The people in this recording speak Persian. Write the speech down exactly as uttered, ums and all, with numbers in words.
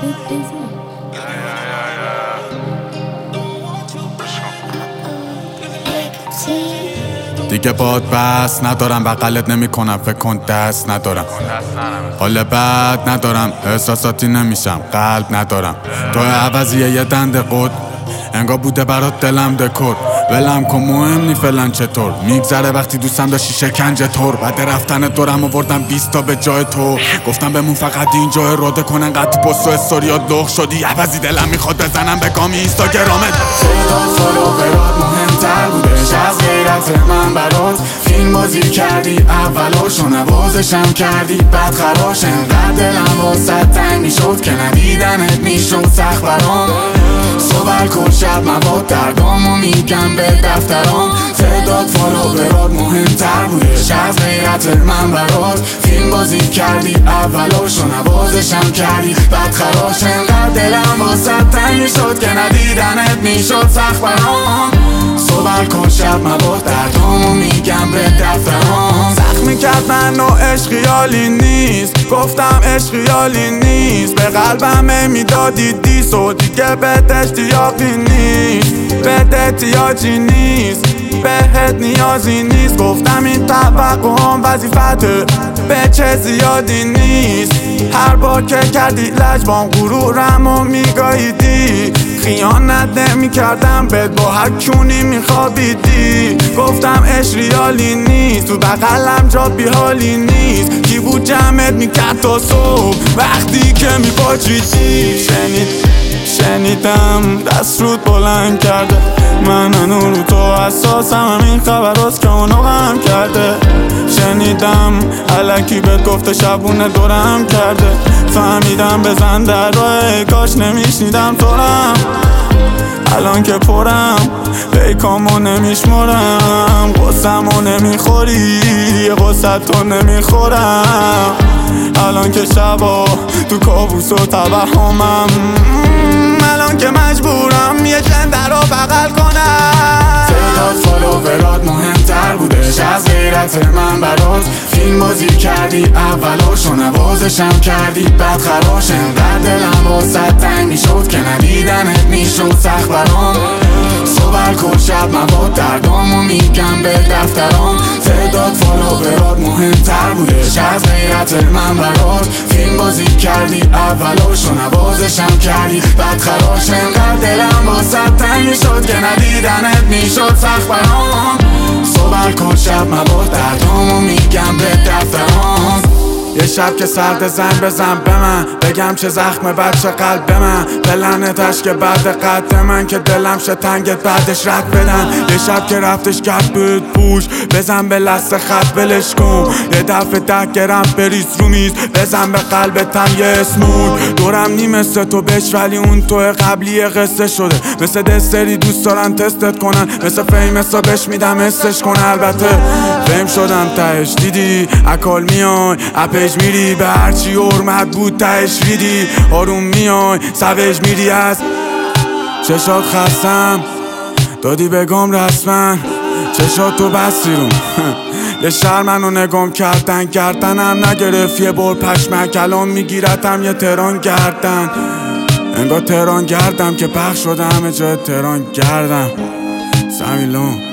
دیگه باد بس ندارم، بغلت نمی کنم، فکر کن دست ندارم، حال بد ندارم، احساساتی نمیشم، قلب ندارم. تو عوضیه یه دنده قد انگار بوده برات دلم دکور. ولم کن مهم نی فلان چطور میگذره وقتی دوستم داشتی شکنجه طور. بعد رفتن دورم آوردم بیست تا به جای تو، گفتم بمون فقط اینجا اراده کنن قد پست و استوریات لغ شدی. عوضی دلم میخواد بزنم به گامی اینستاگرامت. تعداد فالوورات مهمتر بودش از غیرت من برات. فیلم بازی کردی اولاشو نوازشم کردی بعد خراش. انقدر دلم واسه تنگ میشد که ندیدنت میشد سخت برام. صبح کل شب مواد دردامو میگم به دفترام. تعداد فالوورات مهمتر بودش از غیرت من برات. فیلم بازی کردی اولاشو نوازشم کردی بعد خراش. انقدر دلم واسه تنگ میشد که ندیدنت میشد سخت برام. صبح کل شب مواد دردامو میگم به دفترام. زخمی کرد منو عشق خیالی نیست، گفتم عشق خیالی نیست. به قلبم میدادی دیس و دیگه بهت اشتیاقی نیست، بهت احتیاجی نیست، بهت نیازی نیست. گفتم این توقعام وظیفته، به چه زیادی نیست. هر بار که کردی لجبام غرورمو میگاهیدی. خیانت نمی کردم بهت با هر کونی میخوابیدی. گفتم عشق ریالی نیست، تو بغلم جا بیحالی نیست. کی بود جمعت میکرد تا صبح وقتی که میباجیدی. شنید شنیدم دست رود بلند کرده، من هنو رو تو حساسم. همین خبر هست که اونو غم کرده. شنیدم الکی بهت گفته شبونه دورم کرده. فهمیدم بزن در راه کاش نمیشنیدم تورم. الان که پرم پیکامو نمیشمرم. قصمو نمیخوری قصت تو نمیخورم. الان که شبا تو کابوس و توهمم. الان که مجبورم یه جنده رو بغل کنم. تعداد فالوورات مهمتر بودش از غیرت من برات. فیلم بازی کردی اولاشو نوازشم کردی بعد خراش. انقدر دلم واسه تنگ میشد که ندیدنت میشد سخت برام. صبح کل شب مواد دردامو میگم به دفترام. تعداد فالوورات مهمتر بودش از غیرت من برات. فیلم بازی کردی اولاشو نوازشم کردی بعد خراش. انقدر دلم واسه تنگ میشد که ندیدنت میشد سخت برام. صبح کل شب مواد دردامو میگم به دفترام. یه شب که سرد زن بزن به من، بگم چه زخم بچه قلب به من. بلنتش که بعد قد من که دلم شه تنگت بعدش رد بدن. یه شب که رفتش کرد بهت پوش، بزن به لست خط بلش کن. یه دفعه ده گرم بریز رو میز، بزن به قلبتم یه اسمون. دورم نی مثل تو بش ولی اون تو قبلی قصه شده. مثل دستری دوست دارن تستت کنن، مثل فیمسا بش میدم حسش کن. البته فیم شدم تهش دیدی اکال میای اپش میری به هرچی حرمت بود تهش ریدی. آروم میای سوش میری از چشات خستم دادی بگم رسمن. چشات تو بستی روم یه شهر منو نگم کردن گردنم نگرفت یه بار پشمک. الان میگیرتم یه تهران گردن، انگار تهران گردم که پخش شده همه جای تهران گردم. سمیلون